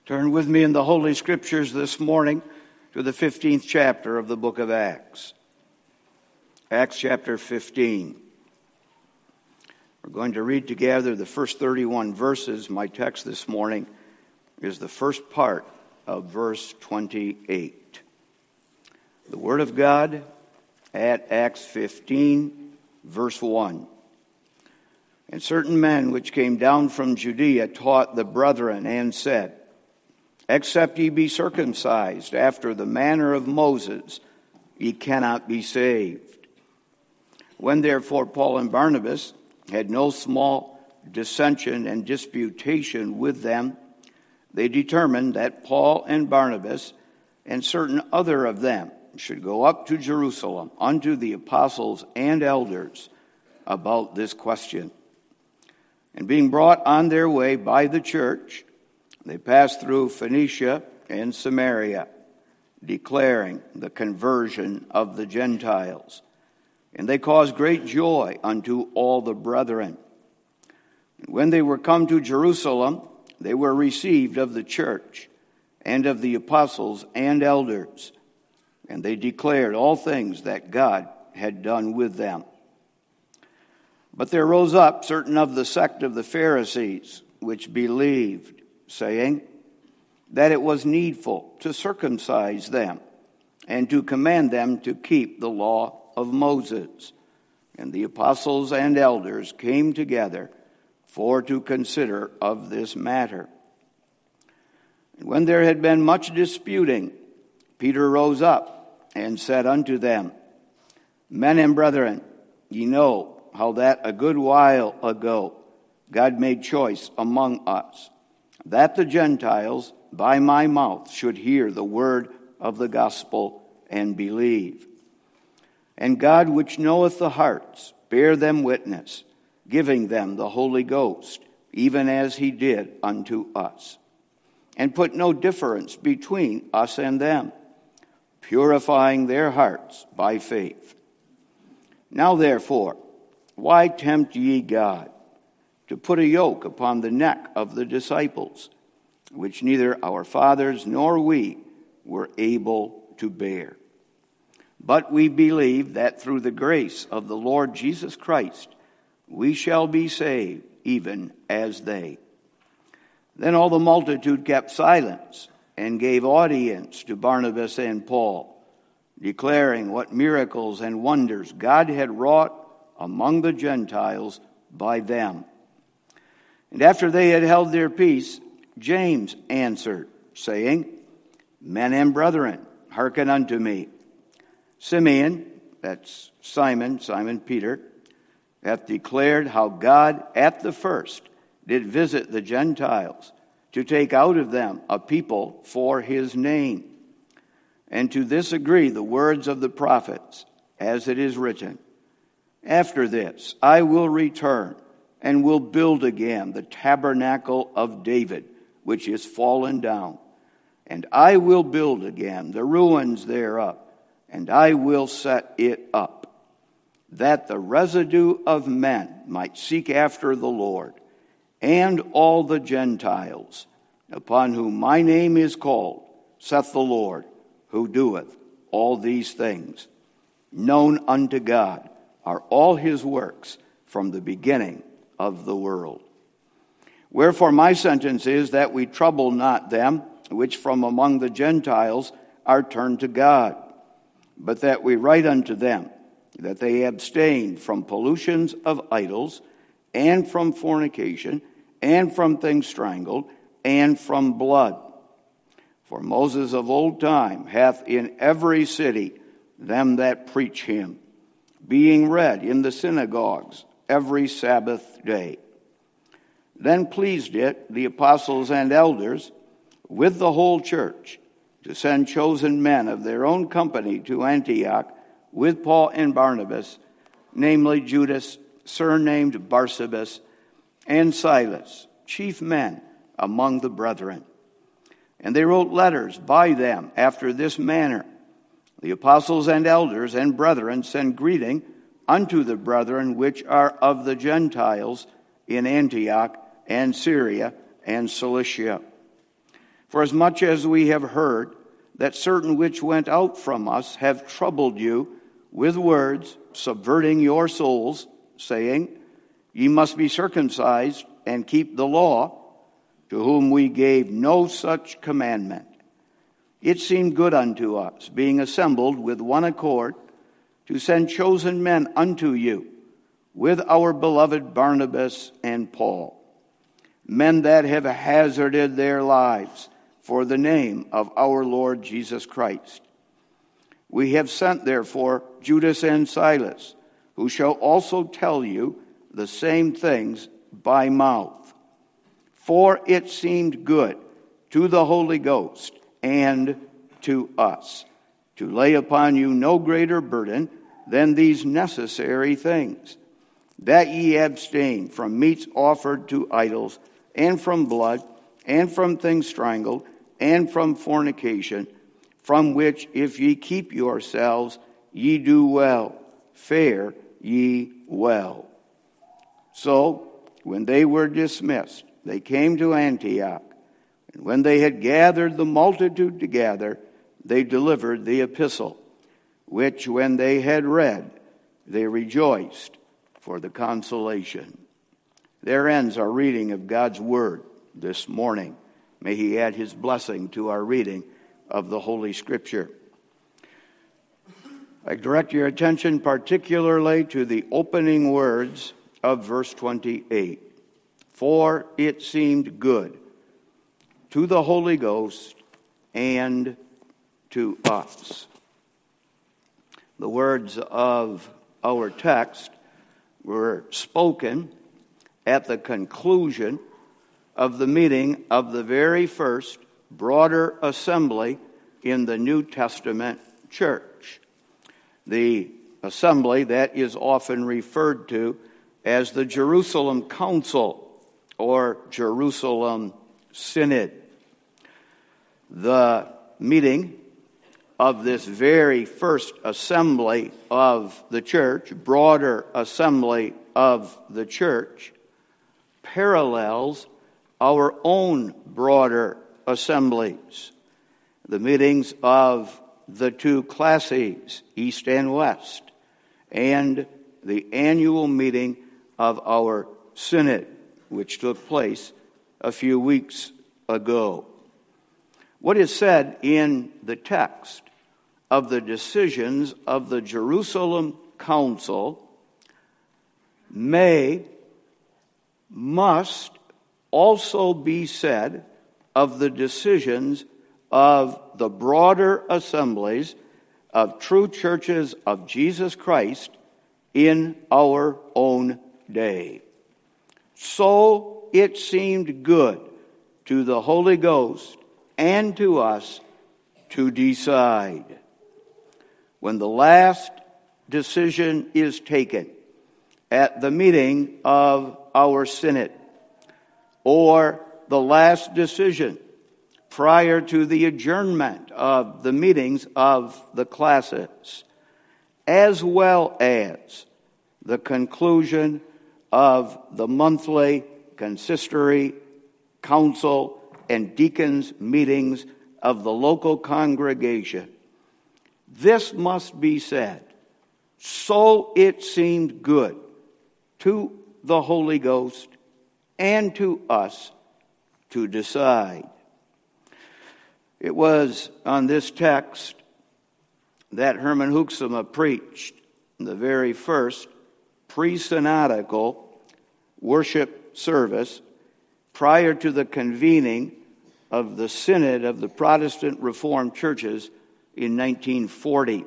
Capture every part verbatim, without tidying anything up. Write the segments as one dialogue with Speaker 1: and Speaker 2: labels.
Speaker 1: Turn with me in the Holy Scriptures this morning to the fifteenth chapter of the book of Acts. Acts chapter fifteen. We're going to read together the first thirty-one verses. My text this morning is the first part of verse twenty-eight. The Word of God at Acts fifteen, verse one. And certain men which came down from Judea taught the brethren and said, Except ye be circumcised after the manner of Moses, ye cannot be saved. When therefore Paul and Barnabas had no small dissension and disputation with them, they determined that Paul and Barnabas and certain other of them should go up to Jerusalem unto the apostles and elders about this question. And being brought on their way by the church, they passed through Phoenicia and Samaria, declaring the conversion of the Gentiles. And they caused great joy unto all the brethren. And when they were come to Jerusalem, they were received of the church and of the apostles and elders. And they declared all things that God had done with them. But there rose up certain of the sect of the Pharisees, which believed, saying that it was needful to circumcise them and to command them to keep the law of Moses. And the apostles and elders came together for to consider of this matter. And when there had been much disputing, Peter rose up and said unto them, Men and brethren, ye know how that a good while ago God made choice among us, that the Gentiles by my mouth should hear the word of the gospel and believe. And God, which knoweth the hearts, bear them witness, giving them the Holy Ghost, even as he did unto us. And put no difference between us and them, purifying their hearts by faith. Now therefore, why tempt ye God to put a yoke upon the neck of the disciples, which neither our fathers nor we were able to bear? But we believe that through the grace of the Lord Jesus Christ, we shall be saved, even as they. Then all the multitude kept silence and gave audience to Barnabas and Paul, declaring what miracles and wonders God had wrought among the Gentiles by them. And after they had held their peace, James answered, saying, Men and brethren, hearken unto me. Simeon, that's Simon, Simon Peter, hath declared how God at the first did visit the Gentiles to take out of them a people for his name. And to this agree the words of the prophets, as it is written, After this I will return, and will build again the tabernacle of David, which is fallen down. And I will build again the ruins thereof, and I will set it up, that the residue of men might seek after the Lord, and all the Gentiles, upon whom my name is called, saith the Lord, who doeth all these things. Known unto God are all his works from the beginning of the world. Wherefore my sentence is that we trouble not them which from among the Gentiles are turned to God, but that we write unto them that they abstain from pollutions of idols, and from fornication, and from things strangled, and from blood. For Moses of old time hath in every city them that preach him, being read in the synagogues every Sabbath day. Then pleased it the apostles and elders with the whole church to send chosen men of their own company to Antioch with Paul and Barnabas, namely Judas, surnamed Barsabas, and Silas, chief men among the brethren. And they wrote letters by them after this manner. The apostles and elders and brethren send greeting unto the brethren which are of the Gentiles in Antioch and Syria and Cilicia. For as much as we have heard that certain which went out from us have troubled you with words, subverting your souls, saying, Ye must be circumcised and keep the law, to whom we gave no such commandment. It seemed good unto us, being assembled with one accord, to send chosen men unto you, with our beloved Barnabas and Paul, men that have hazarded their lives for the name of our Lord Jesus Christ. We have sent, therefore, Judas and Silas, who shall also tell you the same things by mouth. For it seemed good to the Holy Ghost and to us to lay upon you no greater burden than these necessary things, that ye abstain from meats offered to idols, and from blood, and from things strangled, and from fornication, from which if ye keep yourselves, ye do well, fare ye well. So, when they were dismissed, they came to Antioch, and when they had gathered the multitude together, they delivered the epistle, which when they had read, they rejoiced for the consolation. There ends our reading of God's Word this morning. May He add His blessing to our reading of the Holy Scripture. I direct your attention particularly to the opening words of verse twenty-eight. For it seemed good to the Holy Ghost and to us. The words of our text were spoken at the conclusion of the meeting of the very first broader assembly in the New Testament church. The assembly that is often referred to as the Jerusalem Council or Jerusalem Synod. The meeting of this very first assembly of the church, broader assembly of the church, parallels our own broader assemblies, the meetings of the two classes, East and West, and the annual meeting of our synod, which took place a few weeks ago. What is said in the text of the decisions of the Jerusalem Council may, must also be said of the decisions of the broader assemblies of true churches of Jesus Christ in our own day. So it seemed good to the Holy Ghost and to us to decide. When the last decision is taken at the meeting of our synod, or the last decision prior to the adjournment of the meetings of the classes, as well as the conclusion of the monthly consistory, council, and deacons' meetings of the local congregation. This must be said, so it seemed good to the Holy Ghost and to us to decide. It was on this text that Herman Hoeksema preached the very first pre-synodical worship service prior to the convening of the Synod of the Protestant Reformed Churches in nineteen forty.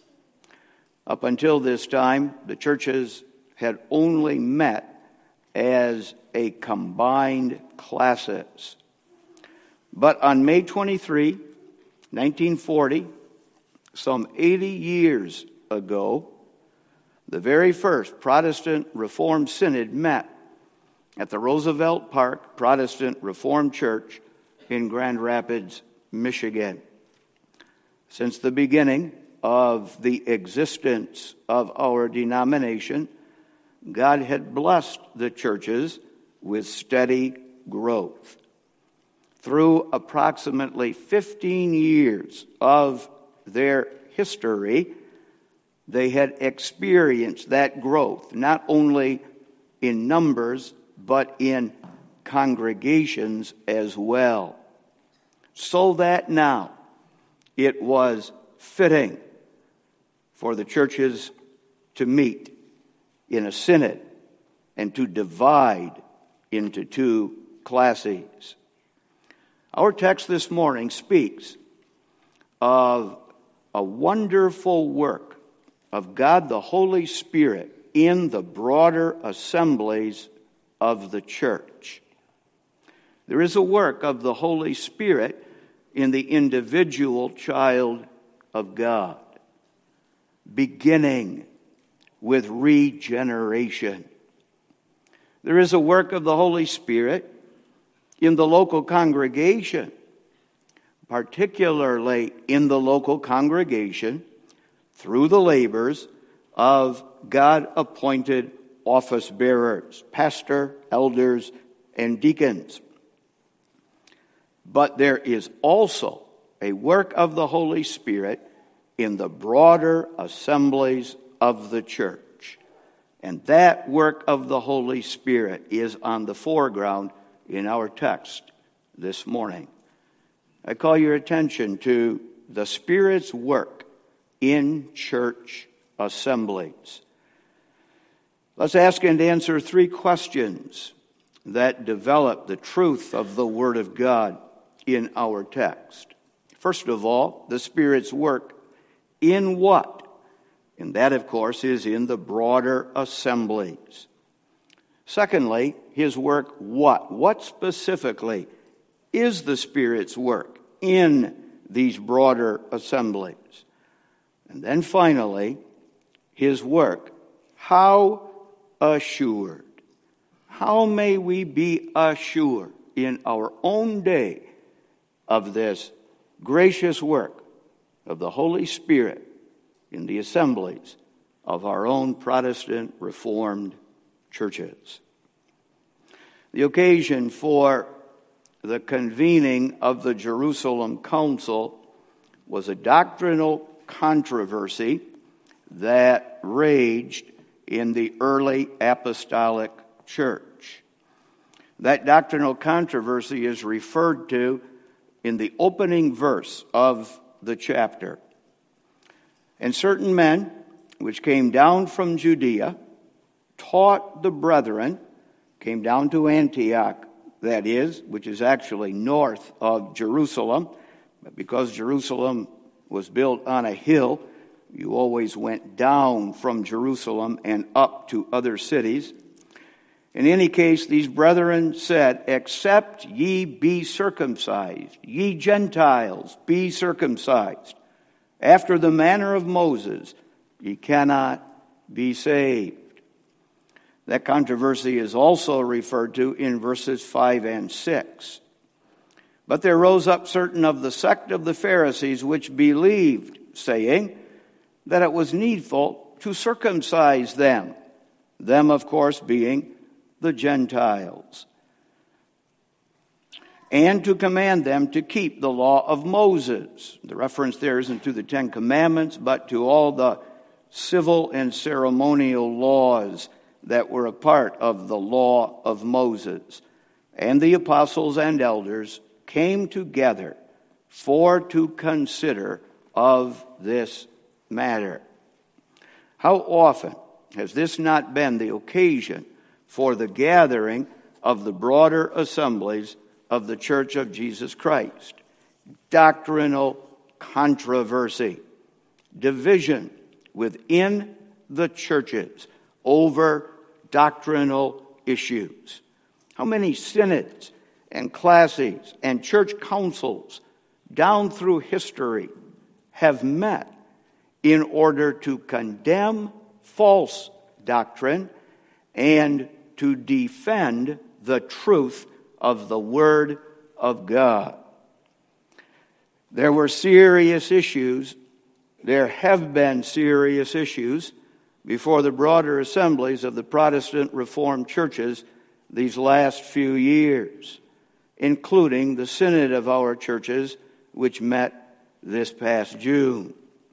Speaker 1: Up until this time, the churches had only met as a combined classis. But on May twenty-third, nineteen forty, some eighty years ago, the very first Protestant Reformed Synod met at the Roosevelt Park Protestant Reformed Church in Grand Rapids, Michigan. Since the beginning of the existence of our denomination, God had blessed the churches with steady growth. through approximately fifteen years of their history, they had experienced that growth, not only in numbers, but in congregations as well. So that now it was fitting for the churches to meet in a synod and to divide into two classes. Our text this morning speaks of a wonderful work of God the Holy Spirit in the broader assemblies of the church. There is a work of the Holy Spirit in the individual child of God, beginning with regeneration. There is a work of the Holy Spirit in the local congregation, particularly in the local congregation through the labors of God-appointed office bearers, pastor, elders, and deacons. But there is also a work of the Holy Spirit in the broader assemblies of the church. And that work of the Holy Spirit is on the foreground in our text this morning. I call your attention to the Spirit's work in church assemblies. Let's ask and answer three questions that develop the truth of the Word of God in our text. First of all, the Spirit's work in what? And that, of course, is in the broader assemblies. Secondly, his work what? What specifically is the Spirit's work in these broader assemblies? And then finally, his work, how assured? How may we be assured in our own day of this gracious work of the Holy Spirit in the assemblies of our own Protestant Reformed churches? The occasion for the convening of the Jerusalem Council was a doctrinal controversy that raged in the early apostolic church. That doctrinal controversy is referred to in the opening verse of the chapter. And certain men, which came down from Judea, taught the brethren, came down to Antioch, that is, which is actually north of Jerusalem, but because Jerusalem was built on a hill, you always went down from Jerusalem and up to other cities. In any case, these brethren said, "Except ye be circumcised, ye Gentiles be circumcised, after the manner of Moses, ye cannot be saved." That controversy is also referred to in verses five and six. But there rose up certain of the sect of the Pharisees which believed, saying that it was needful to circumcise them, them, of course, being the Gentiles, and to command them to keep the law of Moses. The reference there isn't to the Ten Commandments, but to all the civil and ceremonial laws that were a part of the law of Moses. And the apostles and elders came together for to consider of this matter. How often has this not been the occasion for the gathering of the broader assemblies of the Church of Jesus Christ? Doctrinal controversy, division within the churches over doctrinal issues. How many synods and classes and church councils down through history have met in order to condemn false doctrine and to defend the truth of the Word of God? There were serious issues, there have been serious issues before the broader assemblies of the Protestant Reformed churches these last few years. including the synod of our churches, which met this past June.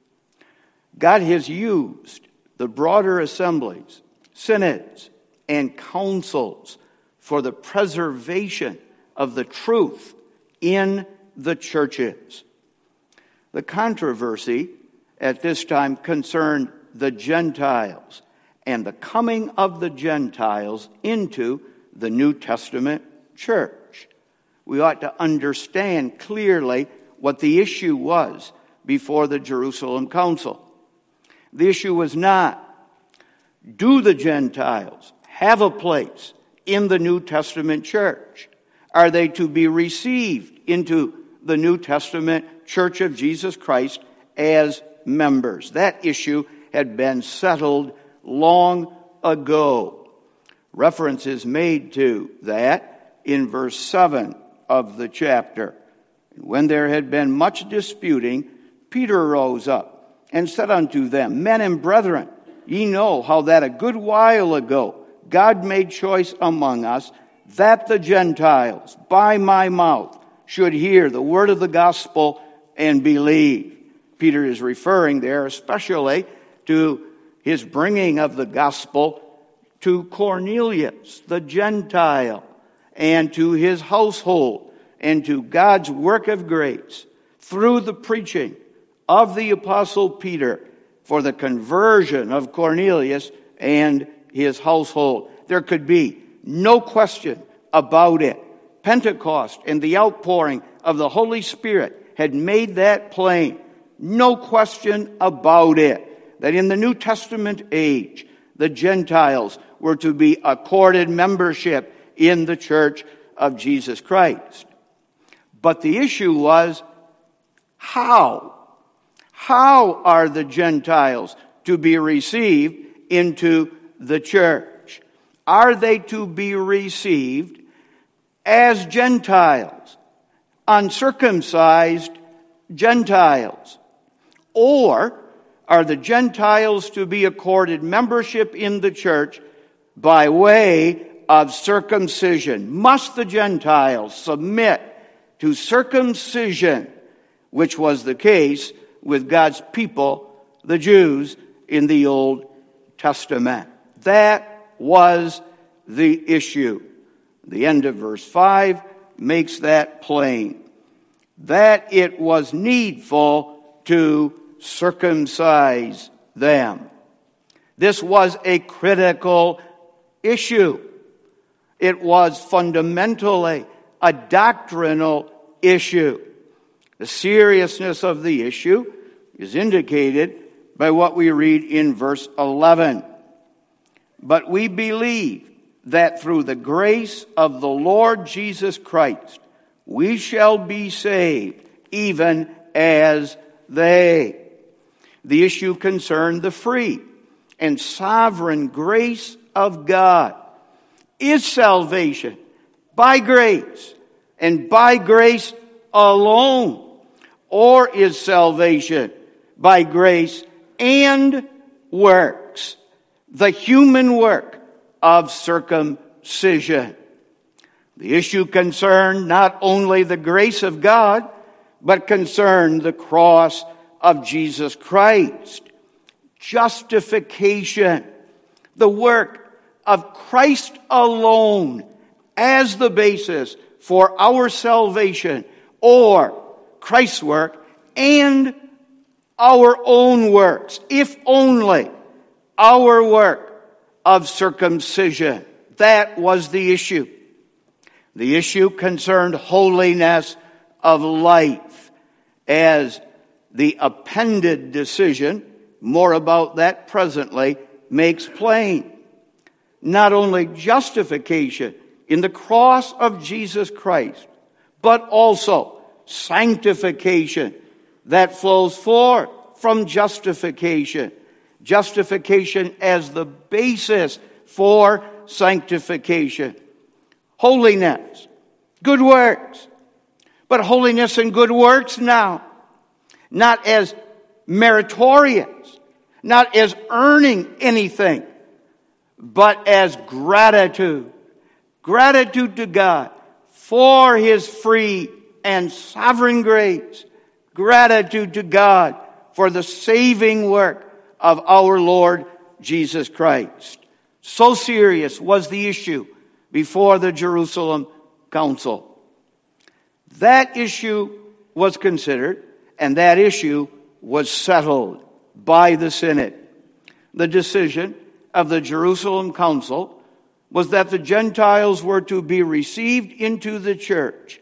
Speaker 1: God has used the broader assemblies, synods, and councils for the preservation of the truth in the churches. The controversy at this time concerned the Gentiles and the coming of the Gentiles into the New Testament church. We ought to understand clearly what the issue was before the Jerusalem Council. The issue was not, do the Gentiles have a place in the New Testament church? Are they to be received into the New Testament Church of Jesus Christ as members? That issue had been settled long ago. Reference is made to that in verse seven of the chapter. When there had been much disputing, Peter rose up and said unto them, Men and brethren, ye know how that a good while ago God made choice among us that the Gentiles by my mouth should hear the word of the gospel and believe. Peter is referring there especially to his bringing of the gospel to Cornelius, the Gentile, and to his household, and to God's work of grace through the preaching of the apostle Peter for the conversion of Cornelius and his household. There could be no question about it. Pentecost and the outpouring of the Holy Spirit had made that plain. No question about it, that in the New Testament age, the Gentiles were to be accorded membership in the church of Jesus Christ. But the issue was, how? How are the Gentiles to be received into the church? Are they to be received as Gentiles, uncircumcised Gentiles? Or are the Gentiles to be accorded membership in the church by way of circumcision? Must the Gentiles submit to circumcision, which was the case with God's people, the Jews, in the Old Testament? That was the issue. The end of verse five makes that plain. That it was needful to circumcise them. This was a critical issue. It was fundamentally a doctrinal issue. The seriousness of the issue is indicated by what we read in verse eleven. But we believe that through the grace of the Lord Jesus Christ, we shall be saved, even as they. The issue concerned the free and sovereign grace of God. Is salvation by grace and by grace alone? Or is salvation by grace and works? The human work of circumcision. The issue concerned not only the grace of God, but concerned the cross of Jesus Christ. Justification, the work of Christ alone as the basis for our salvation, or Christ's work and our own works, if only our work of circumcision. That was the issue. The issue concerned holiness of life, as the appended decision, more about that presently, makes plain. Not only justification in the cross of Jesus Christ, but also sanctification that flows forth from justification. Justification as the basis for sanctification. Holiness, good works. But holiness and good works now, not as meritorious, not as earning anything, but as gratitude. Gratitude to God for his free and sovereign grace, gratitude to God for the saving work of our Lord Jesus Christ. So serious was the issue before the Jerusalem Council. That issue was considered, and that issue was settled by the Synod. The decision of the Jerusalem Council was that the Gentiles were to be received into the church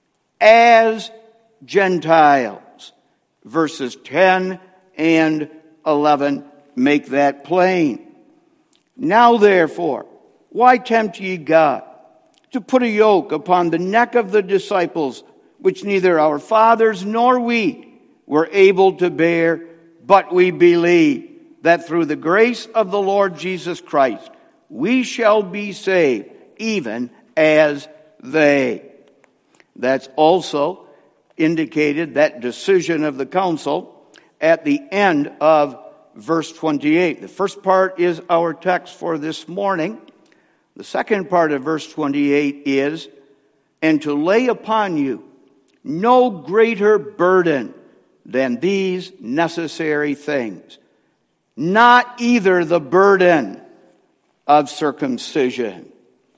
Speaker 1: as Gentiles. Verses ten and eleven make that plain. Now therefore, why tempt ye God to put a yoke upon the neck of the disciples, which neither our fathers nor we were able to bear, but we believe that through the grace of the Lord Jesus Christ we shall be saved, even as they. That's also indicated, that decision of the council, at the end of verse twenty-eight. The first part is our text for this morning. The second part of verse twenty-eight is, and to lay upon you no greater burden than these necessary things, not either the burden of circumcision.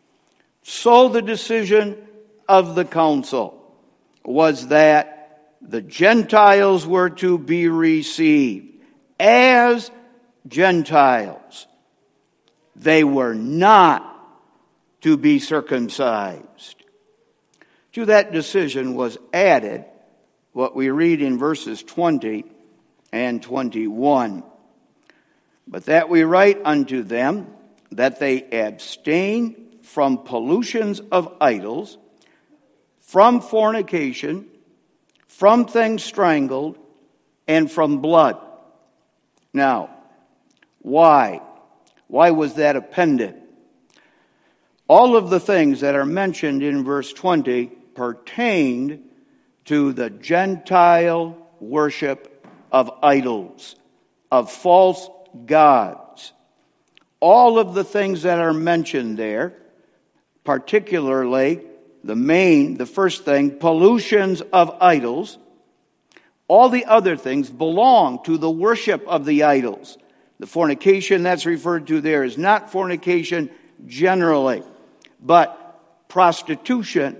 Speaker 1: So the decision of the council was that the Gentiles were to be received as Gentiles. They were not to be circumcised. To that decision was added what we read in verses twenty and twenty-one. But that we write unto them that they abstain from pollutions of idols, from fornication, from things strangled, and from blood. Now, why? Why was that appended? All of the things that are mentioned in verse twenty pertained to the Gentile worship of idols, of false gods. All of the things that are mentioned there, particularly the main, the first thing, pollutions of idols, all the other things belong to the worship of the idols. The fornication that's referred to there is not fornication generally, but prostitution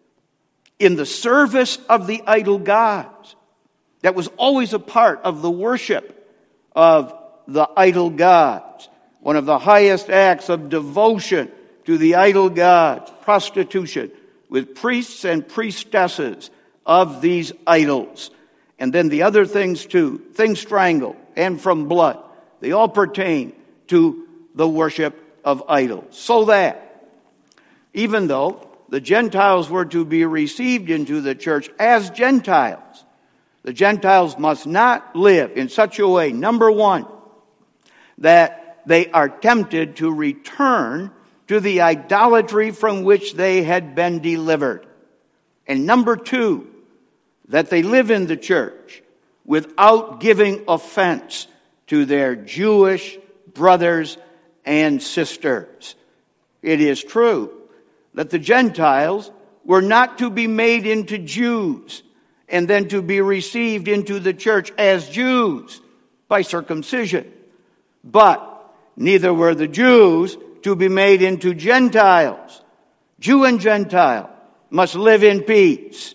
Speaker 1: in the service of the idol gods. That was always a part of the worship of the idol gods. One of the highest acts of devotion to the idol gods, prostitution with priests and priestesses of these idols. And then the other things too, things strangled and from blood. They all pertain to the worship of idols. So that even though the Gentiles were to be received into the church as Gentiles, the Gentiles must not live in such a way, number one, that they are tempted to return to the idolatry from which they had been delivered. And number two, that they live in the church without giving offense to their Jewish brothers and sisters. It is true that the Gentiles were not to be made into Jews and then to be received into the church as Jews by circumcision. But neither were the Jews to be made into Gentiles. Jew and Gentile must live in peace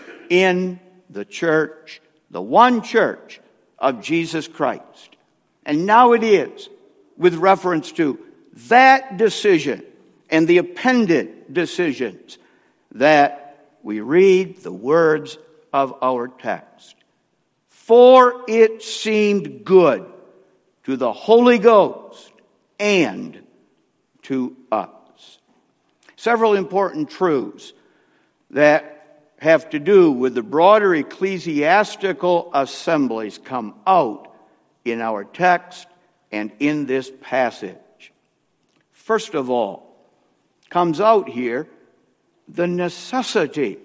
Speaker 1: in the church, the one church of Jesus Christ. And now it is, with reference to that decision and the appended decisions, that we read the words of our text. For it seemed good to the Holy Ghost and to us. Several important truths that have to do with the broader ecclesiastical assemblies come out in our text and in this passage. First of all, comes out here the necessity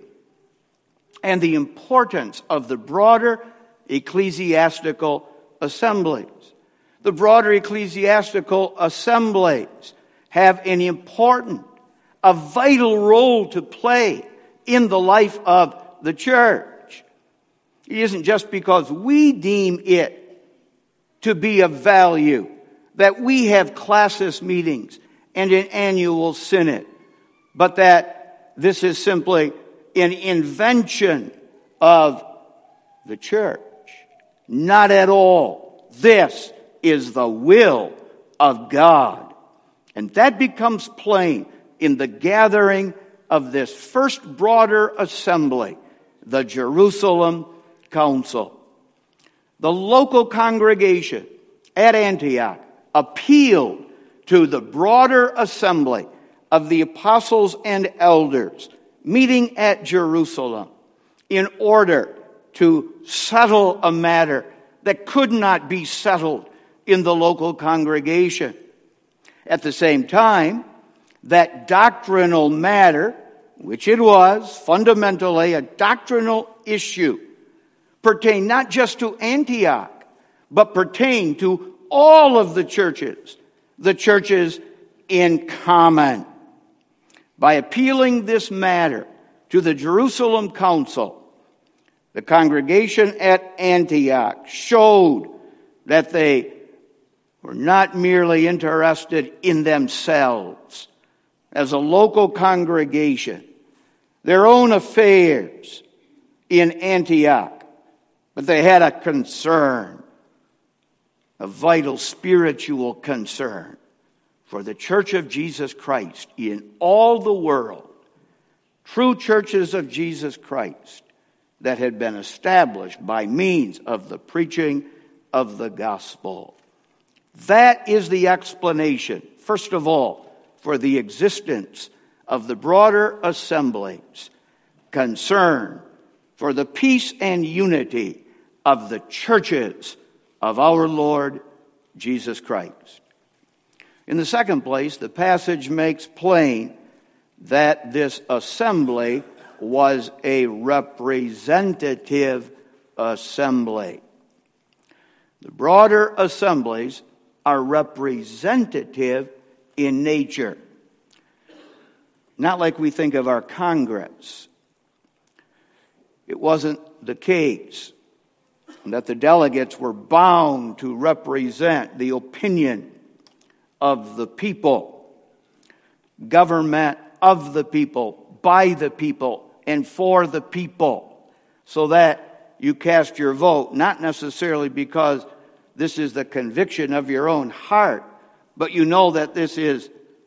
Speaker 1: and the importance of the broader ecclesiastical assemblies. The broader ecclesiastical assemblies have an important, a vital role to play in the life of the church. It isn't just because we deem it to be of value that we have classis meetings and an annual synod, but that this is simply an invention of the church. Not at all. This is the will of God. And that becomes plain in the gathering of this first broader assembly, the Jerusalem Council. The local congregation at Antioch appealed to the broader assembly of the apostles and elders meeting at Jerusalem in order to settle a matter that could not be settled in the local congregation. At the same time, that doctrinal matter, which it was, fundamentally a doctrinal issue, pertained not just to Antioch, but pertained to all of the churches, the churches in common. By appealing this matter to the Jerusalem Council, the congregation at Antioch showed that they were not merely interested in themselves as a local congregation, their own affairs in Antioch, but they had a concern, a vital spiritual concern for the Church of Jesus Christ in all the world, true churches of Jesus Christ that had been established by means of the preaching of the gospel. That is the explanation, first of all, for the existence of the broader assemblies, concern for the peace and unity of the churches of our Lord Jesus Christ. In the second place, the passage makes plain that this assembly was a representative assembly. The broader assemblies are representative in nature. Not like we think of our Congress. It wasn't the case that the delegates were bound to represent the opinion of the people, government of the people, by the people, and for the people, so that you cast your vote, not necessarily because this is the conviction of your own heart, but you know that this is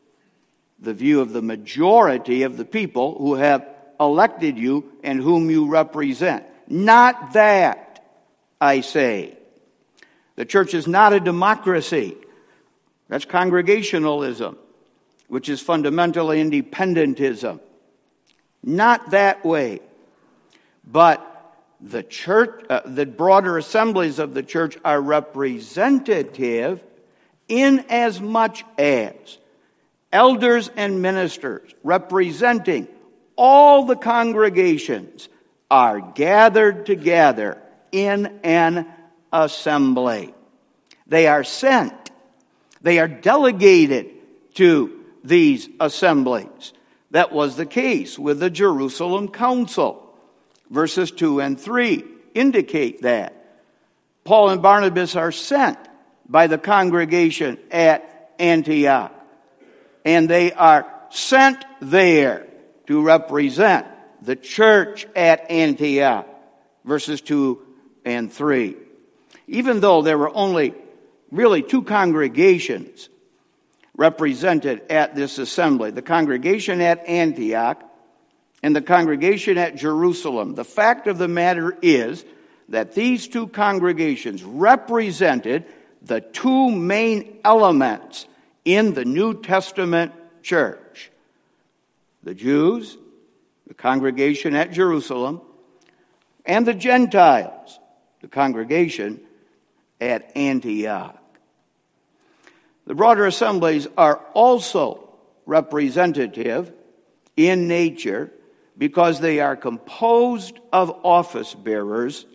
Speaker 1: the view of the majority of the people who have elected you and whom you represent. Not that, I say. The church is not a democracy. That's congregationalism, which is fundamentally independentism. Not that way. But the church, uh, the broader assemblies of the church are representative in as much as elders and ministers representing all the congregations are gathered together in an assembly. They are sent. They are delegated to these assemblies. That was the case with the Jerusalem Council. Verses two and three indicate that. Paul and Barnabas are sent by the congregation at Antioch. And they are sent there to represent the church at Antioch. Verses two and three. Even though there were only really two congregations represented at this assembly, the congregation at Antioch and the congregation at Jerusalem, the fact of the matter is that these two congregations represented the two main elements in the New Testament church. The Jews, the congregation at Jerusalem, and the Gentiles, the congregation at Antioch. The broader assemblies are also representative in nature because they are composed of office bearers,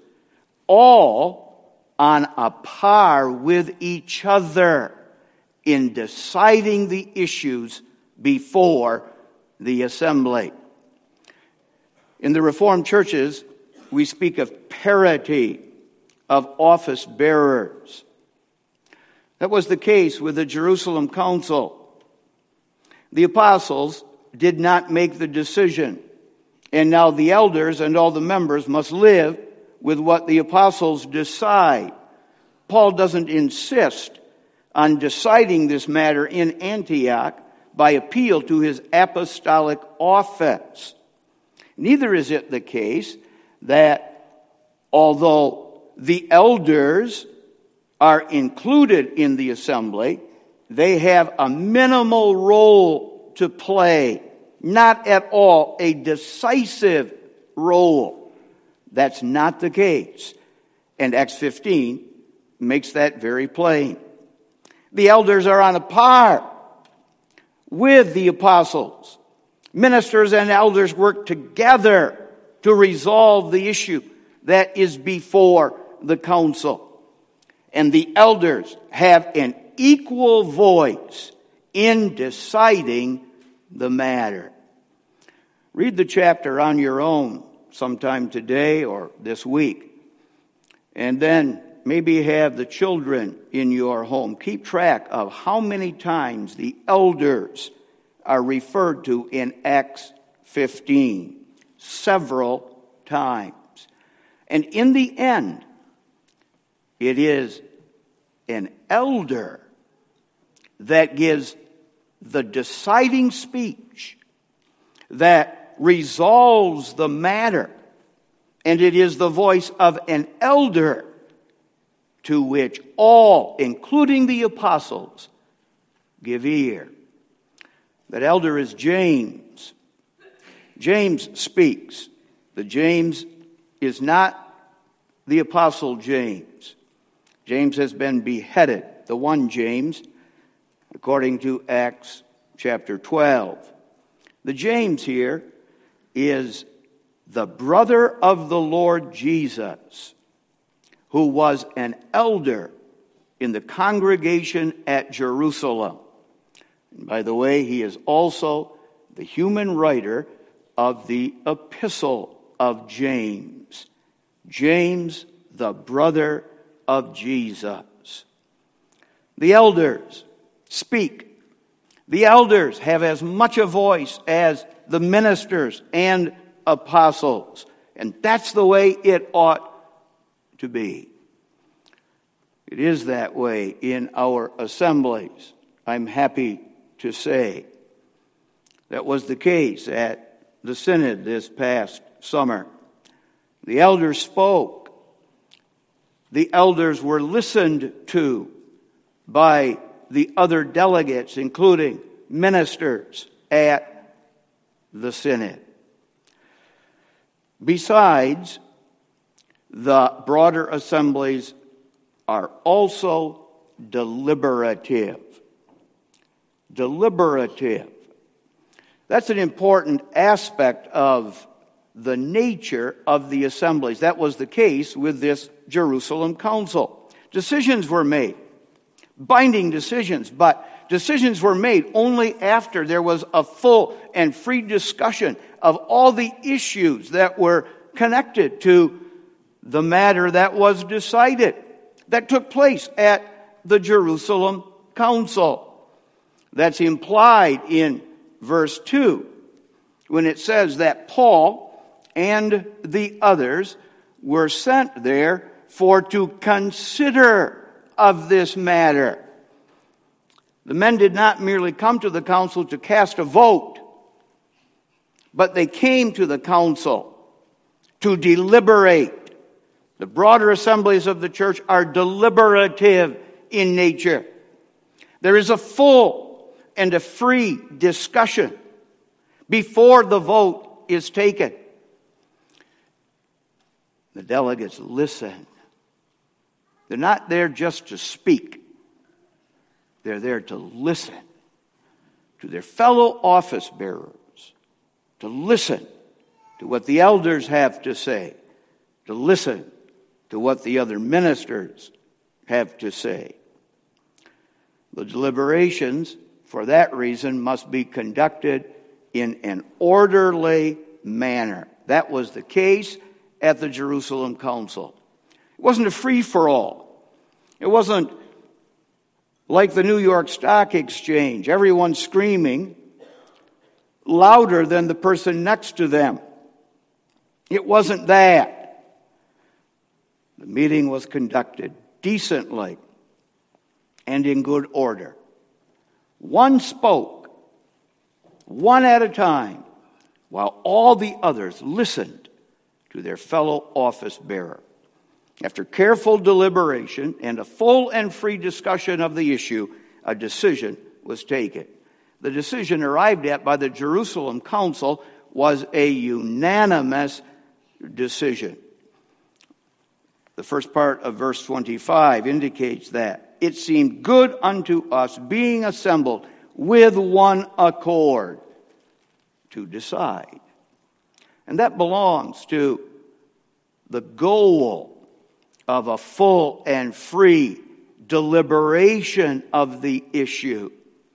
Speaker 1: all on a par with each other in deciding the issues before the assembly. In the Reformed churches, we speak of parity of office bearers. That was the case with the Jerusalem Council. The apostles did not make the decision, and now the elders and all the members must live with what the apostles decide. Paul doesn't insist on deciding this matter in Antioch by appeal to his apostolic office. Neither is it the case that although the elders are included in the assembly, they have a minimal role to play, not at all a decisive role. That's not the case. And Acts fifteen makes that very plain. The elders are on a par with the apostles. Ministers and elders work together to resolve the issue that is before the council. And the elders have an equal voice in deciding the matter. Read the chapter on your own sometime today or this week. And then maybe have the children in your home keep track of how many times the elders are referred to in Acts fifteen. Several times. And in the end, it is an elder that gives the deciding speech that resolves the matter. And it is the voice of an elder to which all, including the apostles, give ear. That elder is James. James speaks. The James is not the apostle James. James has been beheaded, the one James, according to Acts chapter twelve. The James here is the brother of the Lord Jesus, who was an elder in the congregation at Jerusalem. And by the way, he is also the human writer of the epistle of James. James, the brother of Jesus. The elders speak. The elders have as much a voice as the ministers and apostles. And that's the way it ought to be. It is that way in our assemblies, I'm happy to say. That was the case at the synod this past summer. The elders spoke. The elders were listened to by the other delegates, including ministers at the synod. Besides, the broader assemblies are also deliberative. Deliberative. That's an important aspect of the nature of the assemblies. That was the case with this Jerusalem council. Decisions were made, binding decisions, but decisions were made only after there was a full and free discussion of all the issues that were connected to the matter that was decided, that took place at the Jerusalem council. That's implied in verse two, when it says that Paul and the others were sent there for to consider of this matter. The men did not merely come to the council to cast a vote, but they came to the council to deliberate. The broader assemblies of the church are deliberative in nature. There is a full and a free discussion before the vote is taken. The delegates listen. They're not there just to speak. They're there to listen to their fellow office bearers, to listen to what the elders have to say, to listen to what the other ministers have to say. The deliberations, for that reason, must be conducted in an orderly manner. That was the case at the Jerusalem Council. It wasn't a free-for-all. It wasn't like the New York Stock Exchange, everyone screaming louder than the person next to them. It wasn't that. The meeting was conducted decently and in good order. One spoke, one at a time, while all the others listened to their fellow office bearer. After careful deliberation and a full and free discussion of the issue, a decision was taken. The decision arrived at by the Jerusalem Council was a unanimous decision. The first part of verse twenty-five indicates that it seemed good unto us, being assembled with one accord, to decide. And that belongs to the goal of a full and free deliberation of the issue.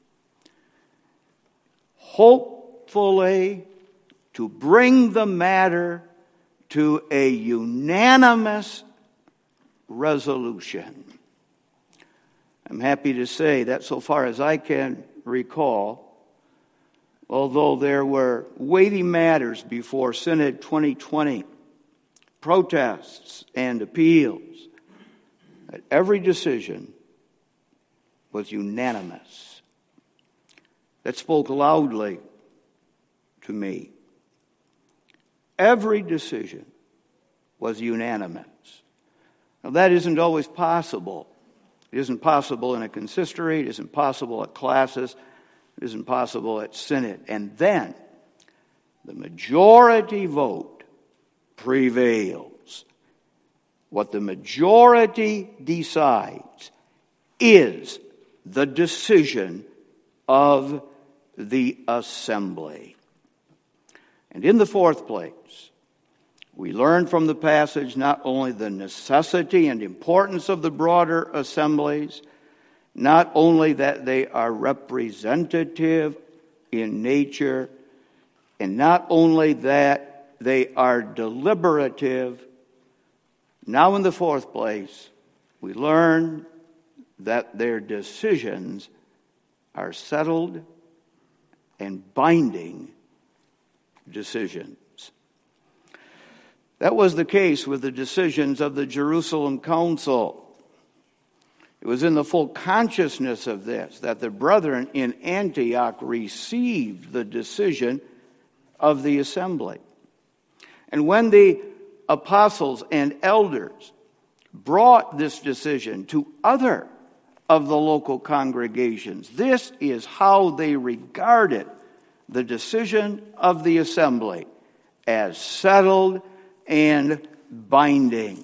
Speaker 1: Hopefully, to bring the matter to a unanimous resolution. I'm happy to say that so far as I can recall, although there were weighty matters before Synod twenty twenty, protests and appeals, that every decision was unanimous. That spoke loudly to me. Every decision was unanimous. Now, that isn't always possible. It isn't possible in a consistory. It isn't possible at classis. It isn't possible at synod. And then the majority vote prevails. What the majority decides is the decision of the assembly. And in the fourth place, we learn from the passage not only the necessity and importance of the broader assemblies, not only that they are representative in nature, and not only that they are deliberative. Now in the fourth place, we learn that their decisions are settled and binding decisions. That was the case with the decisions of the Jerusalem Council. It was in the full consciousness of this that the brethren in Antioch received the decision of the assembly. And when the apostles and elders brought this decision to other of the local congregations, this is how they regarded the decision of the assembly as settled and binding.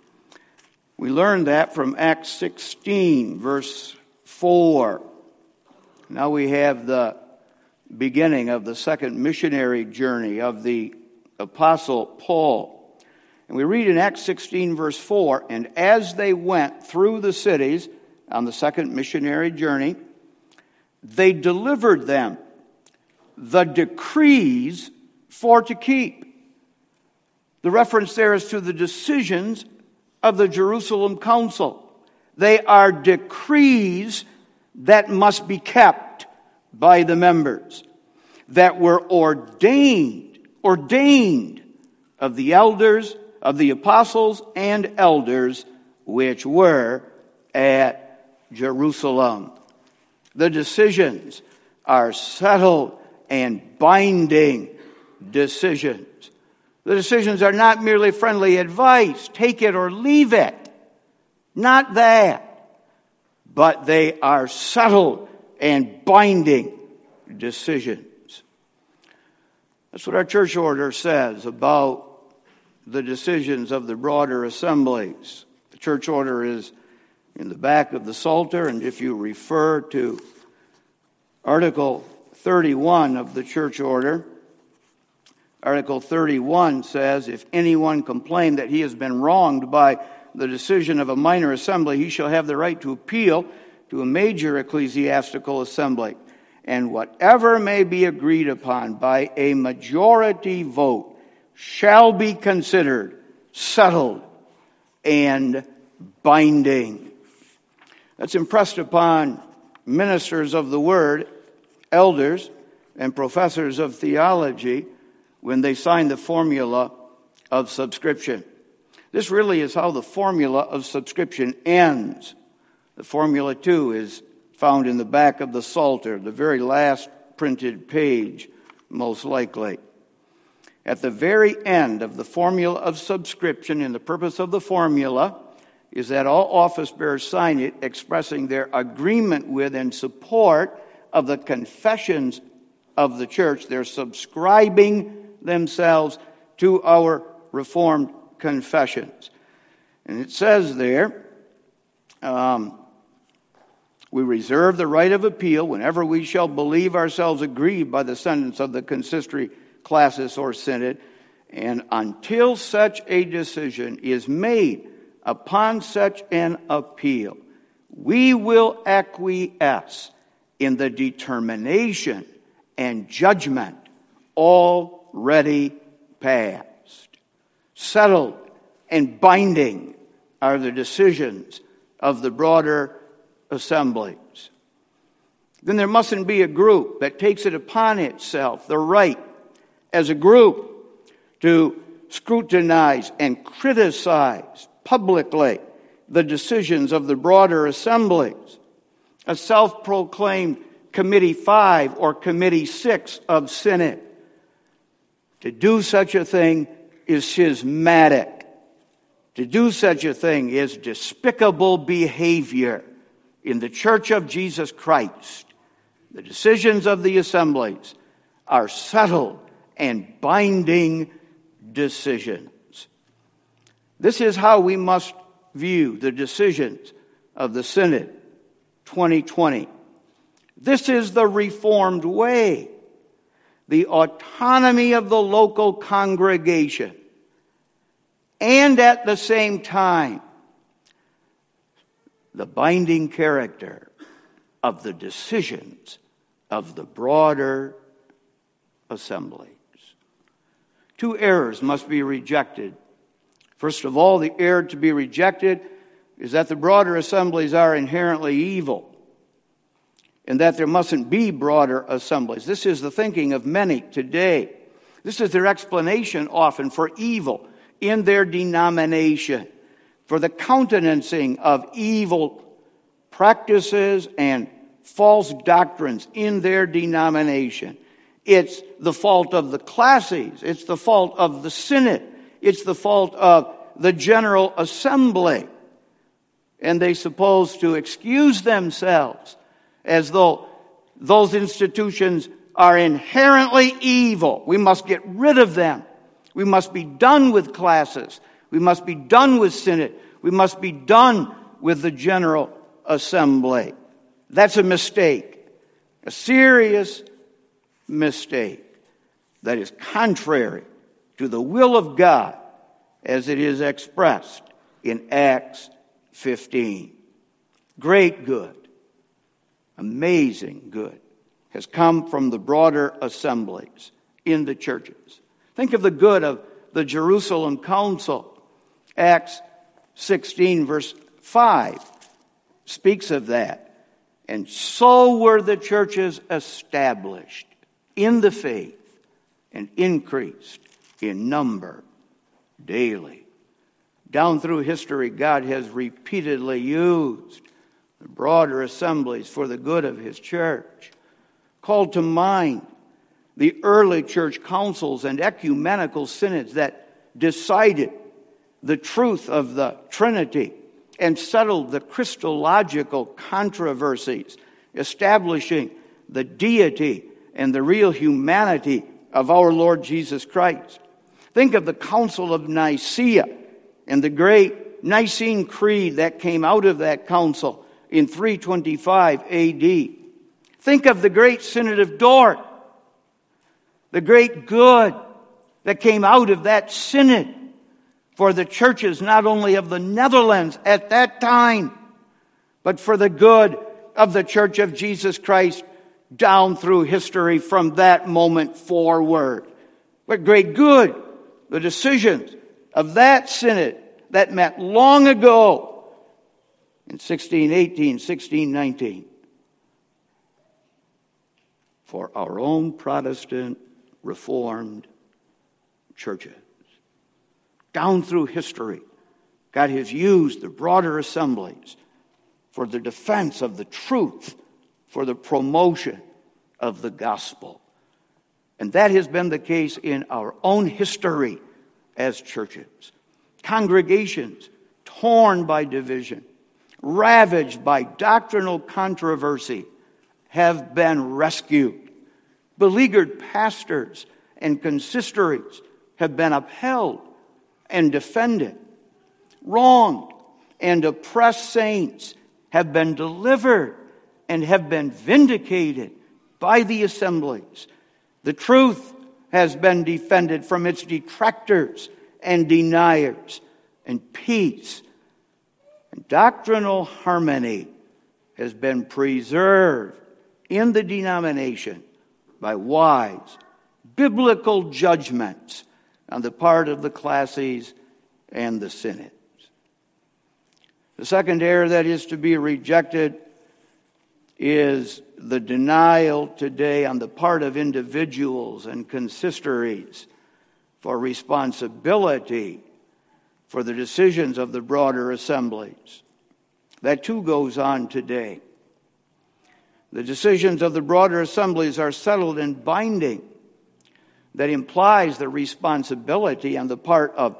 Speaker 1: We learned that from Acts sixteen, verse four. Now we have the beginning of the second missionary journey of the Apostle Paul. And we read in Acts sixteen, verse four, and as they went through the cities on the second missionary journey, they delivered them the decrees for to keep. The reference there is to the decisions of the Jerusalem Council. They are decrees that must be kept by the members, that were ordained, ordained of the elders, of the apostles and elders, which were at Jerusalem. The decisions are settled and binding decisions. The decisions are not merely friendly advice, take it or leave it. Not that. But they are settled and binding decisions. That's what our church order says about the decisions of the broader assemblies. The church order is in the back of the Psalter, and if you refer to Article thirty-one of the church order, Article thirty-one says, if anyone complain that he has been wronged by the decision of a minor assembly, he shall have the right to appeal to a major ecclesiastical assembly. And whatever may be agreed upon by a majority vote shall be considered settled and binding. That's impressed upon ministers of the Word, elders, and professors of theology when they sign the formula of subscription. This really is how the formula of subscription ends. The formula, too, is found in the back of the Psalter, the very last printed page, most likely. At the very end of the formula of subscription, and the purpose of the formula is that all office bearers sign it, expressing their agreement with and support of the confessions of the church. They're subscribing themselves to our Reformed confessions. And it says there, um, we reserve the right of appeal whenever we shall believe ourselves aggrieved by the sentence of the consistory, classis, or synod, and until such a decision is made upon such an appeal, we will acquiesce in the determination and judgment already passed. Settled and binding are the decisions of the broader assemblies. Then there mustn't be a group that takes it upon itself, the right, as a group, to scrutinize and criticize publicly the decisions of the broader assemblies. A self-proclaimed Committee Five or Committee Six of Synod. To do such a thing is schismatic. To do such a thing is despicable behavior in the Church of Jesus Christ. The decisions of the assemblies are settled and binding decisions. This is how we must view the decisions of the Synod twenty twenty. This is the Reformed way. The autonomy of the local congregation, and at the same time, the binding character of the decisions of the broader assemblies. Two errors must be rejected. First of all, the error to be rejected is that the broader assemblies are inherently evil, and that there mustn't be broader assemblies. This is the thinking of many today. This is their explanation often for evil in their denomination, for the countenancing of evil practices and false doctrines in their denomination. It's the fault of the classes. It's the fault of the synod. It's the fault of the General Assembly. And they suppose to excuse themselves as though those institutions are inherently evil. We must get rid of them. We must be done with classes. We must be done with synod. We must be done with the General Assembly. That's a mistake. A serious mistake that is contrary to the will of God as it is expressed in Acts fifteen. Great good, amazing good has come from the broader assemblies in the churches. Think of the good of the Jerusalem Council. Acts sixteen verse five speaks of that. And so were the churches established in the faith and increased in number daily. Down through history, God has repeatedly used the broader assemblies for the good of His church. Called to mind the early church councils and ecumenical synods that decided the truth of the Trinity and settled the Christological controversies, establishing the deity and the real humanity of our Lord Jesus Christ. Think of the Council of Nicaea and the great Nicene Creed that came out of that council in three twenty-five A D. Think of the great Synod of Dort, the great good that came out of that synod for the churches not only of the Netherlands at that time, but for the good of the Church of Jesus Christ down through history from that moment forward. What great good the decisions of that synod that met long ago in sixteen eighteen, sixteen nineteen for our own Protestant Reformed churches. Down through history, God has used the broader assemblies for the defense of the truth, for the promotion of the gospel. And that has been the case in our own history as churches. Congregations torn by division, ravaged by doctrinal controversy, have been rescued. Beleaguered pastors and consistories have been upheld and defended. Wronged and oppressed saints have been delivered and have been vindicated by the assemblies. The truth has been defended from its detractors and deniers, and peace and doctrinal harmony has been preserved in the denomination by wise biblical judgments on the part of the classes and the synods. The second error that is to be rejected is the denial today on the part of individuals and consistories for responsibility for the decisions of the broader assemblies. That too goes on today. The decisions of the broader assemblies are settled and binding. That implies the responsibility on the part of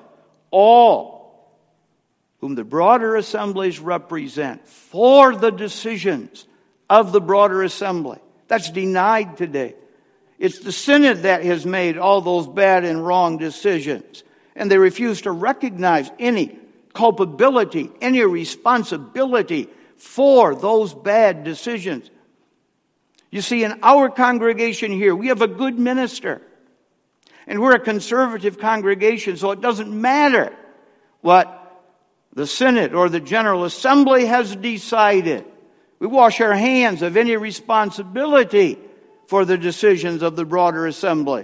Speaker 1: all whom the broader assemblies represent for the decisions of the broader assembly. That's denied today. It's the synod that has made all those bad and wrong decisions, and they refuse to recognize any culpability, any responsibility for those bad decisions. You see, in our congregation here, we have a good minister. And we're a conservative congregation, so it doesn't matter what the synod or the General Assembly has decided. We wash our hands of any responsibility for the decisions of the broader assemblies.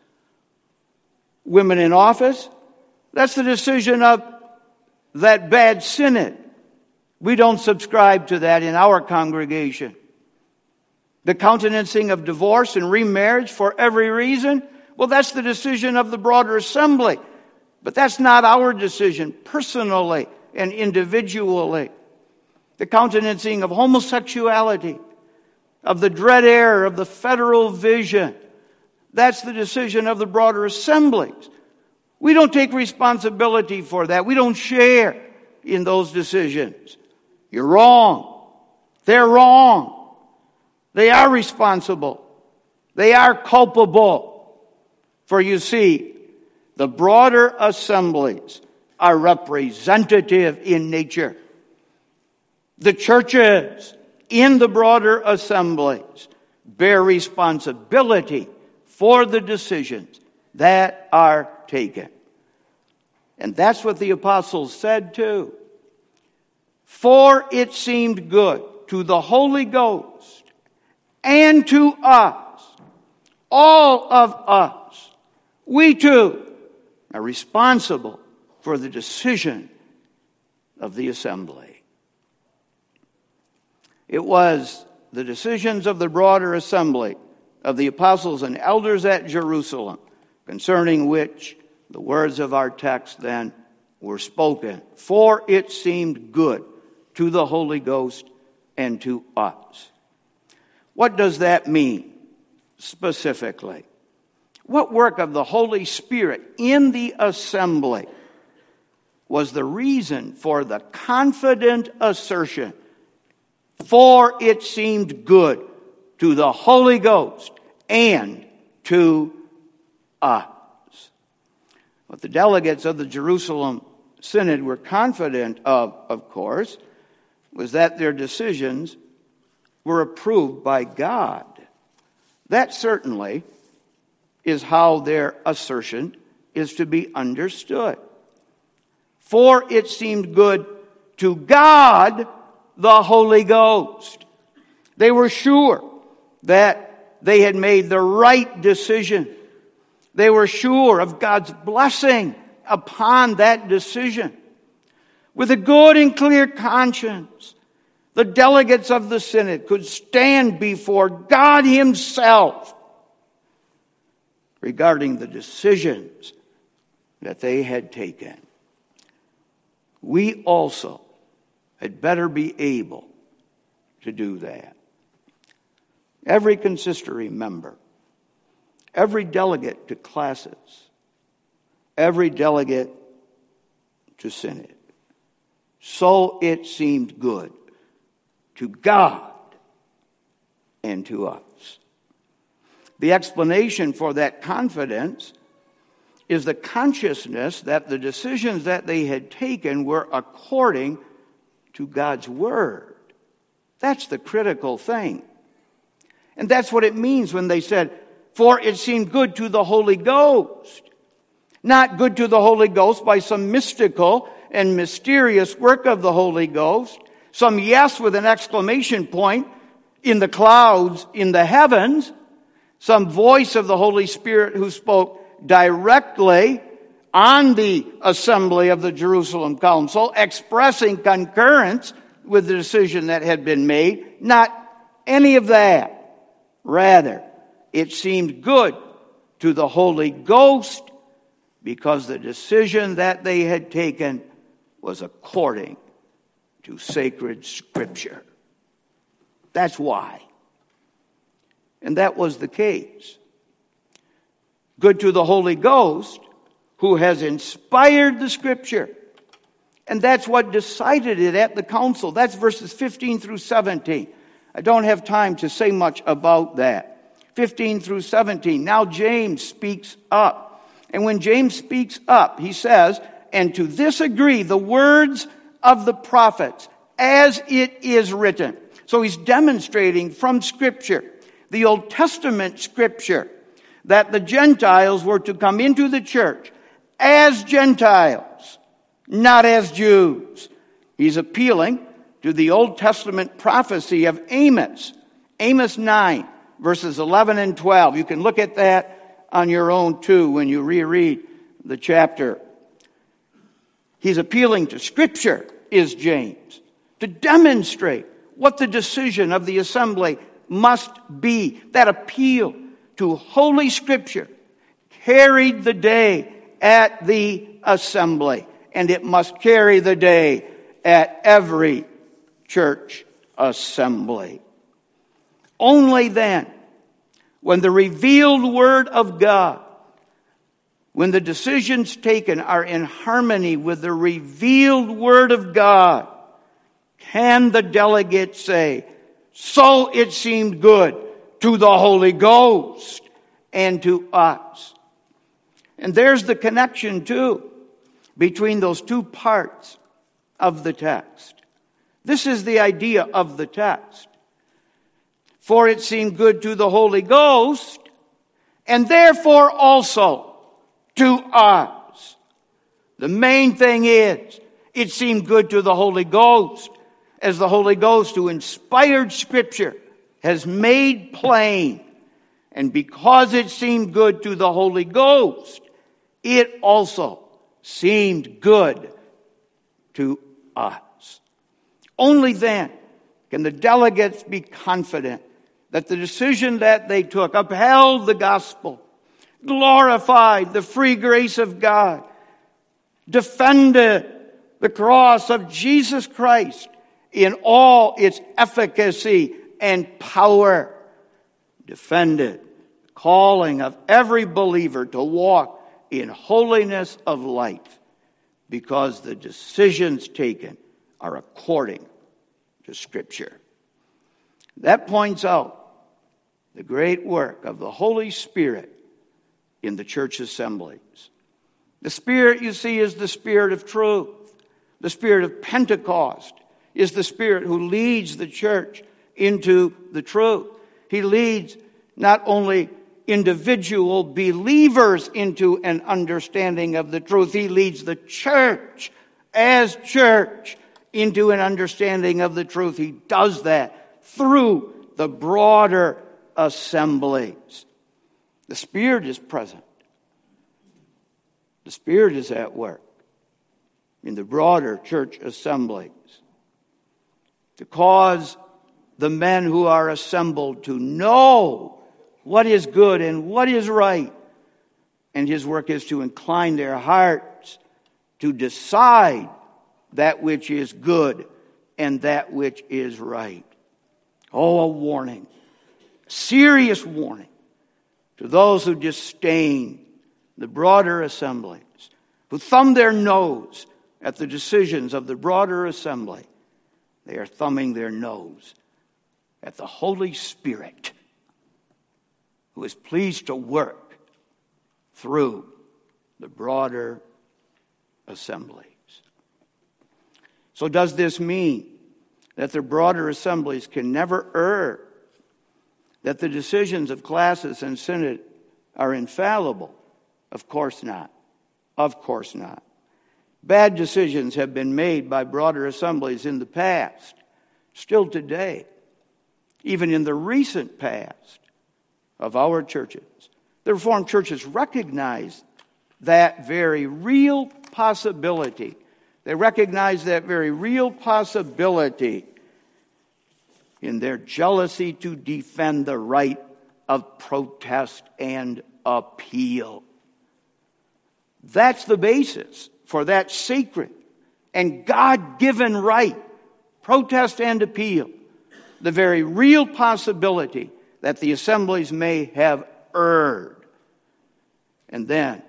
Speaker 1: Women in office, that's the decision of that bad synod. We don't subscribe to that in our congregation. The countenancing of divorce and remarriage for every reason, well, that's the decision of the broader assembly. But that's not our decision personally and individually. The countenancing of homosexuality, of the dread error of the federal vision, that's the decision of the broader assemblies. We don't take responsibility for that. We don't share in those decisions. You're wrong. They're wrong. They are responsible. They are culpable. For you see, the broader assemblies are representative in nature. The churches in the broader assemblies bear responsibility for the decisions that are taken. And that's what the apostles said too. For it seemed good to the Holy Ghost and to us, all of us, we too are responsible for the decision of the assembly. It was the decisions of the broader assembly of the apostles and elders at Jerusalem, concerning which the words of our text then were spoken. For it seemed good to the Holy Ghost and to us. What does that mean specifically? What work of the Holy Spirit in the assembly was the reason for the confident assertion, for it seemed good to the Holy Ghost and to us? What the delegates of the Jerusalem Synod were confident of, of course, was that their decisions were approved by God. That certainly is how their assertion is to be understood. For it seemed good to God, the Holy Ghost. They were sure that they had made the right decision. They were sure of God's blessing upon that decision. With a good and clear conscience, the delegates of the synod could stand before God Himself regarding the decisions that they had taken. We also had better be able to do that. Every consistory member, every delegate to classes, every delegate to synod, so it seemed good to God and to us. The explanation for that confidence is the consciousness that the decisions that they had taken were according to God's Word. That's the critical thing. And that's what it means when they said, for it seemed good to the Holy Ghost. Not good to the Holy Ghost by some mystical and mysterious work of the Holy Ghost, some yes with an exclamation point in the clouds in the heavens, some voice of the Holy Spirit who spoke directly on the assembly of the Jerusalem Council, expressing concurrence with the decision that had been made. Not any of that. Rather, it seemed good to the Holy Ghost because the decision that they had taken was according to sacred Scripture. That's why. And that was the case. Good to the Holy Ghost, who has inspired the Scripture. And that's what decided it at the council. That's verses fifteen through seventeen. I don't have time to say much about that. fifteen through seventeen. Now James speaks up. And when James speaks up, he says, and to this agree the words of the prophets, as it is written. So he's demonstrating from Scripture, the Old Testament Scripture, that the Gentiles were to come into the church as Gentiles, not as Jews. He's appealing to the Old Testament prophecy of Amos. Amos nine, verses eleven and twelve. You can look at that on your own too when you reread the chapter. He's appealing to Scripture, is James, to demonstrate what the decision of the assembly must be. That appeal to Holy Scripture carried the day at the assembly, and it must carry the day at every church assembly. Only then, when the revealed Word of God, when the decisions taken are in harmony with the revealed Word of God, can the delegate say, so it seemed good to the Holy Ghost and to us. And there's the connection too between those two parts of the text. This is the idea of the text. For it seemed good to the Holy Ghost, and therefore also to us. The main thing is, it seemed good to the Holy Ghost, as the Holy Ghost who inspired Scripture has made plain. And because it seemed good to the Holy Ghost, it also seemed good to us. Only then can the delegates be confident that the decision that they took upheld the gospel, glorified the free grace of God, defended the cross of Jesus Christ in all its efficacy and power, defended the calling of every believer to walk in holiness of life, because the decisions taken are according to Scripture. That points out the great work of the Holy Spirit in the church assemblies. The Spirit, you see, is the Spirit of truth. The Spirit of Pentecost is the Spirit who leads the church into the truth. He leads not only individual believers into an understanding of the truth, He leads the church as church into an understanding of the truth. He does that through the broader assemblies. The Spirit is present The Spirit is at work in the broader church assemblies to cause the men who are assembled to know what is good and what is right. And His work is to incline their hearts to decide that which is good and that which is right. Oh, a warning, serious warning to those who disdain the broader assemblies, who thumb their nose at the decisions of the broader assembly. They are thumbing their nose at the Holy Spirit, who is pleased to work through the broader assemblies. So does this mean that the broader assemblies can never err? That the decisions of classis and synod are infallible? Of course not. Of course not. Bad decisions have been made by broader assemblies in the past, still today, even in the recent past of our churches. The Reformed churches recognize that very real possibility. They recognize that very real possibility in their jealousy to defend the right of protest and appeal. That's the basis for that sacred and God-given right, protest and appeal. The very real possibility that the assemblies may have erred. And then,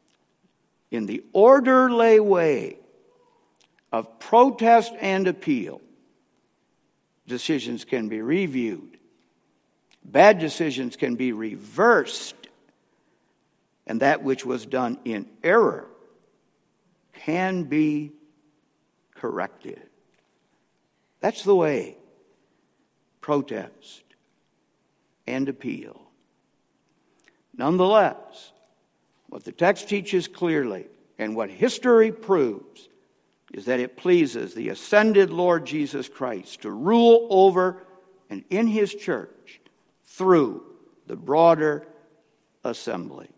Speaker 1: in the orderly way of protest and appeal, decisions can be reviewed. Bad decisions can be reversed. And that which was done in error can be corrected. That's the way. Protest and appeal. Nonetheless, what the text teaches clearly and what history proves is that it pleases the ascended Lord Jesus Christ to rule over and in His church through the broader assemblies.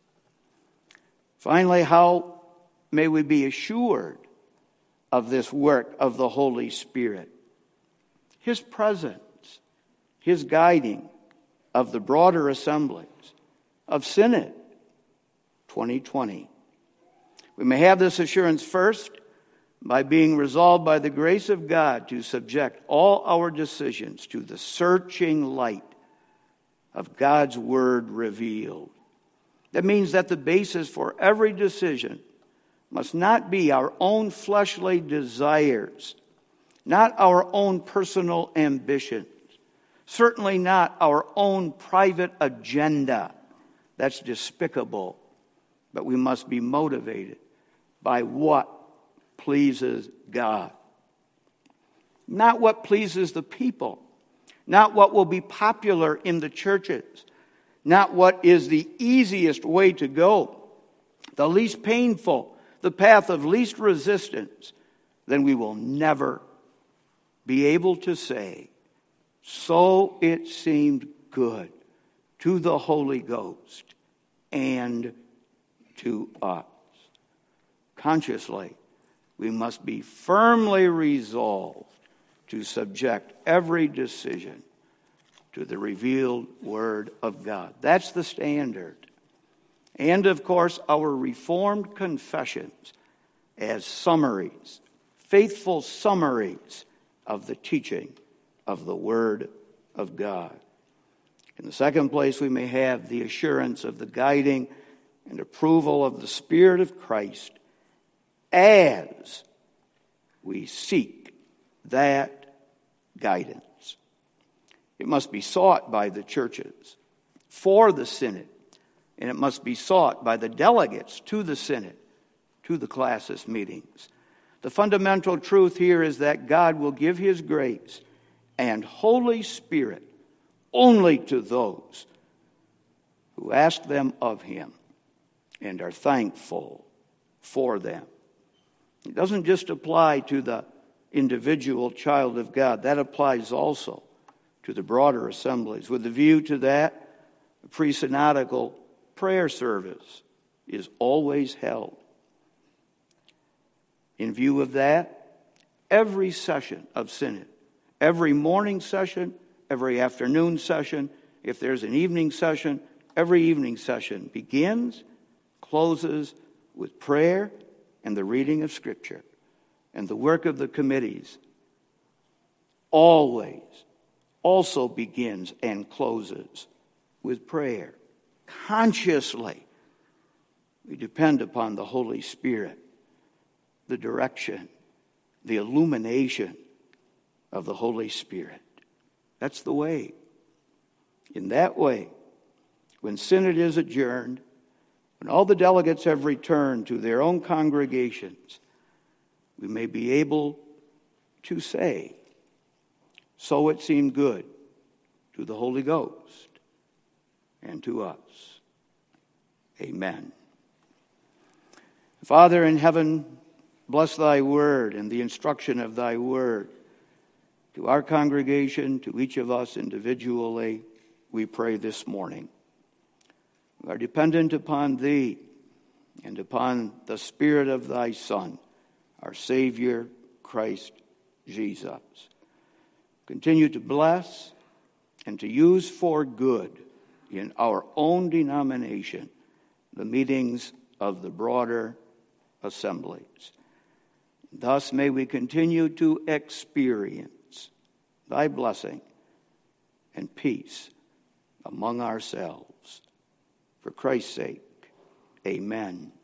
Speaker 1: Finally, how may we be assured of this work of the Holy Spirit? His presence, His guiding of the broader assemblies, of Synod twenty twenty. We may have this assurance first by being resolved by the grace of God to subject all our decisions to the searching light of God's Word revealed. That means that the basis for every decision must not be our own fleshly desires, not our own personal ambitions, certainly not our own private agenda. That's despicable. But we must be motivated by what pleases God. Not what pleases the people. Not what will be popular in the churches. Not what is the easiest way to go. The least painful. The path of least resistance. Then we will never be able to say, so it seemed good to the Holy Ghost and to us. Consciously, we must be firmly resolved to subject every decision to the revealed Word of God. That's the standard. And, of course, our Reformed confessions as summaries, faithful summaries of the teaching of the Word of God. In the second place, we may have the assurance of the guiding and approval of the Spirit of Christ as we seek that guidance. It must be sought by the churches for the synod, and it must be sought by the delegates to the synod, to the classis meetings. The fundamental truth here is that God will give His grace and Holy Spirit only to those who ask them of Him and are thankful for them. It doesn't just apply to the individual child of God. That applies also to the broader assemblies. With a view to that, a pre-synodical prayer service is always held. In view of that, every session of synod, every morning session, every afternoon session, if there's an evening session, every evening session begins, closes with prayer and the reading of Scripture. And the work of the committees always also begins and closes with prayer. Consciously, we depend upon the Holy Spirit, the direction, the illumination of the Holy Spirit. That's the way. In that way, when synod is adjourned, when all the delegates have returned to their own congregations, we may be able to say, "So it seemed good to the Holy Ghost and to us." Amen. Father in heaven, bless thy word and the instruction of thy word. To our congregation, to each of us individually, we pray this morning. We are dependent upon thee and upon the Spirit of thy Son, our Savior, Christ Jesus. Continue to bless and to use for good in our own denomination the meetings of the broader assemblies. Thus may we continue to experience thy blessing and peace among ourselves. For Christ's sake, amen.